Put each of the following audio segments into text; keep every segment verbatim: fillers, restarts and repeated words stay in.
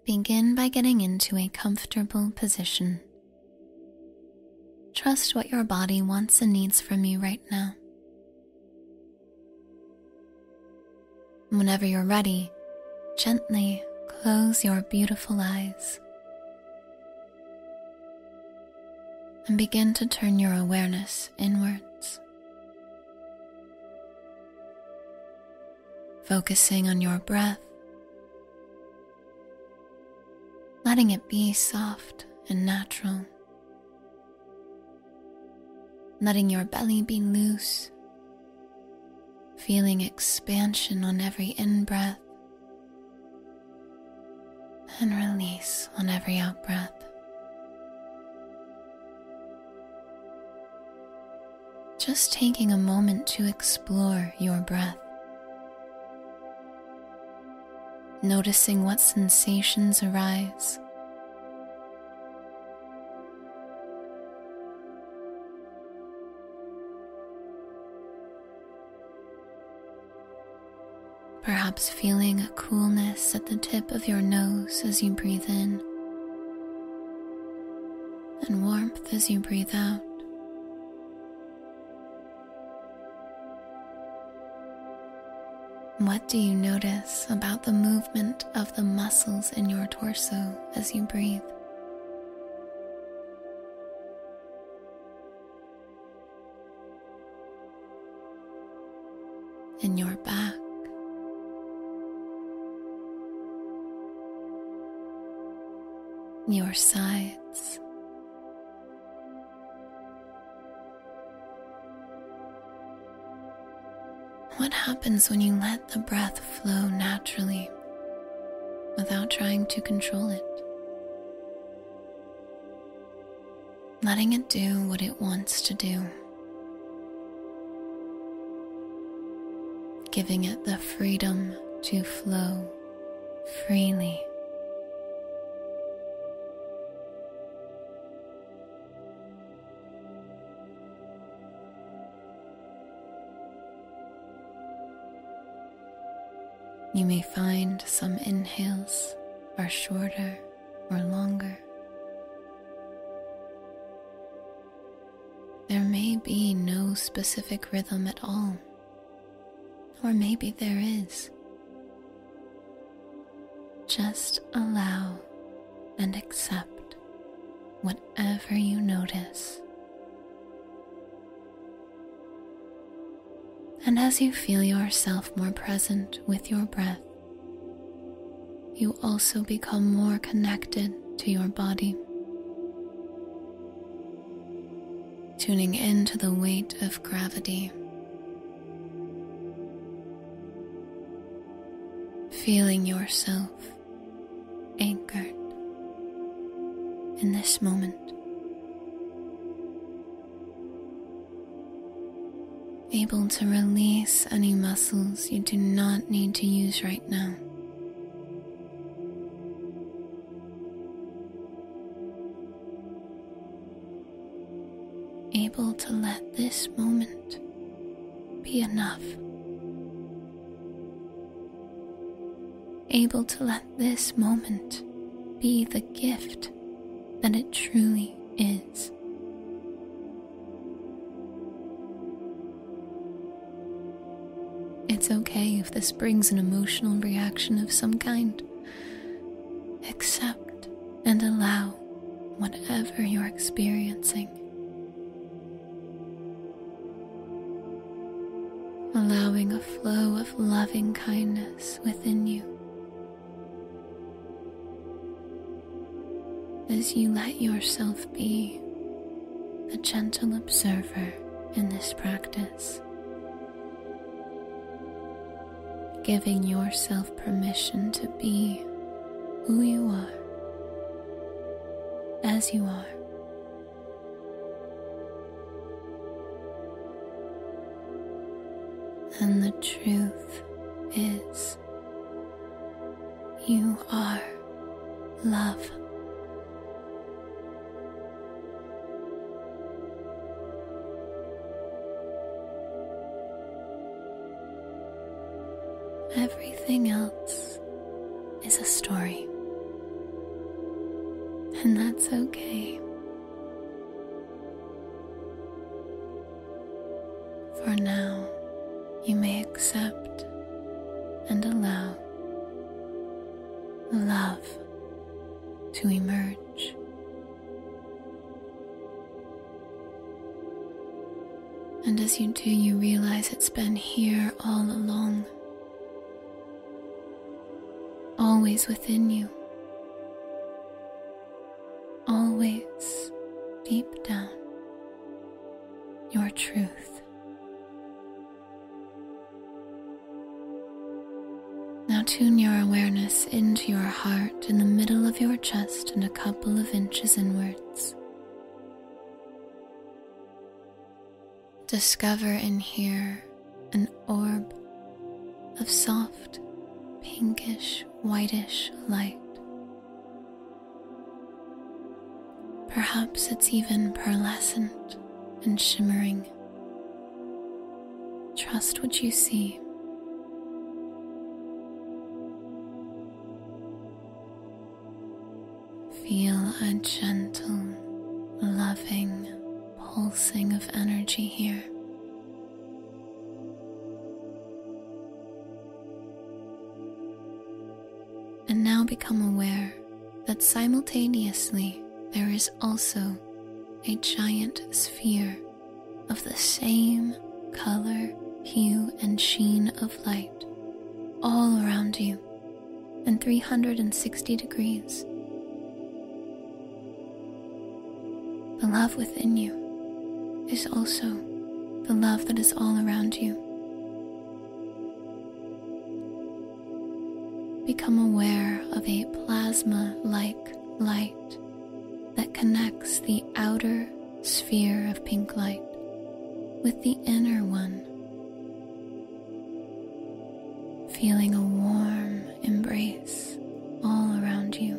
Begin by getting into a comfortable position. Trust what your body wants and needs from you right now. Whenever you're ready, gently close your beautiful eyes and begin to turn your awareness inwards, focusing on your breath, letting it be soft and natural, letting your belly be loose, feeling expansion on every in-breath and release on every out-breath. Just taking a moment to explore your breath, noticing what sensations arise. Perhaps feeling a coolness at the tip of your nose as you breathe in, and warmth as you breathe out. What do you notice about the movement of the muscles in your torso as you breathe? In your back, your sides, what happens when you let the breath flow naturally without trying to control it? Letting it do what it wants to do. Giving it the freedom to flow freely. You may find some inhales are shorter or longer. There may be no specific rhythm at all, or maybe there is. Just allow and accept whatever you notice. And as you feel yourself more present with your breath, you also become more connected to your body, tuning into the weight of gravity, feeling yourself anchored in this moment. Able to release any muscles you do not need to use right now. Able to let this moment be enough. Able to let this moment be the gift that it truly is. It's okay if this brings an emotional reaction of some kind. Accept and allow whatever you're experiencing. Allowing a flow of loving kindness within you as you let yourself be the gentle observer in this practice. Giving yourself permission to be who you are, as you are. And the truth is, you are love. Everything else is a story. and that's okay. For now, you may accept and allow love to emerge. And as you do, you realize it's been here all along, always within you, always deep down, your truth. Now tune your awareness into your heart in the middle of your chest and a couple of inches inwards. Discover in here an orb of soft, pinkish, whitish light. Perhaps it's even pearlescent and shimmering. Trust what you see. Feel a gentle, loving pulsing of energy here. And now become aware that simultaneously there is also a giant sphere of the same color, hue, and sheen of light all around you in three hundred sixty degrees. The love within you is also the love that is all around you. Become aware of a plasma-like light that connects the outer sphere of pink light with the inner one, feeling a warm embrace all around you.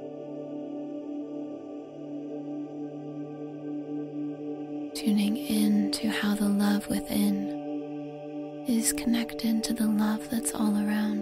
Tuning in to how the love within is connected to the love that's all around.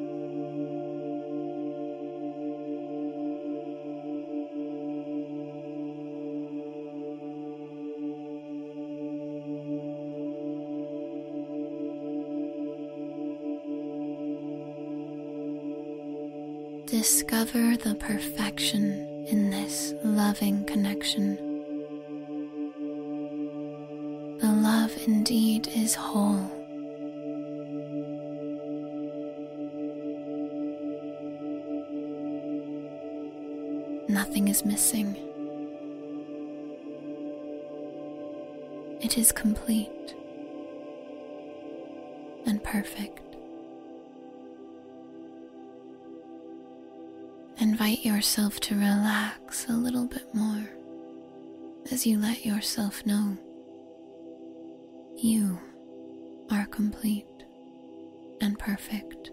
Discover the perfection in this loving connection. The love indeed is whole. Nothing is missing. It is complete and perfect. Invite yourself to relax a little bit more as you let yourself know you are complete and perfect.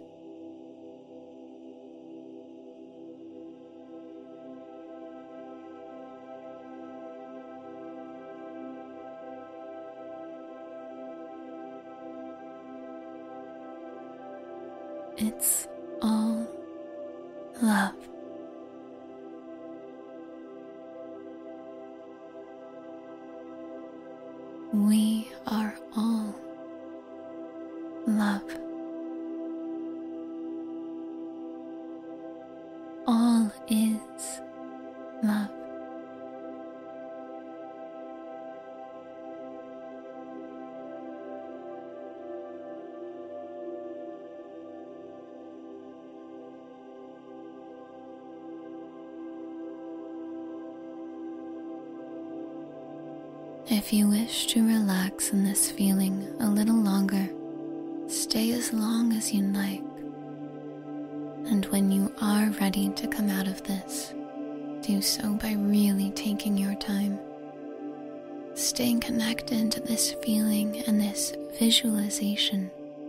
It's all love. We are all love. All is love. If you wish to relax in this feeling a little longer, stay as long as you like. And when you are ready to come out of this, do so by really taking your time. Staying connected to this feeling and this visualization.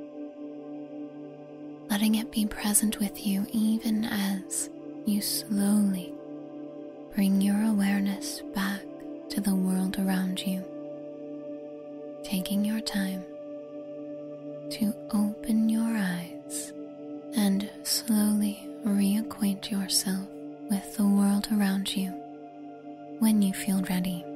Letting it be present with you even as you slowly bring your awareness back to the world around you, taking your time to open your eyes and slowly reacquaint yourself with the world around around you when you feel ready.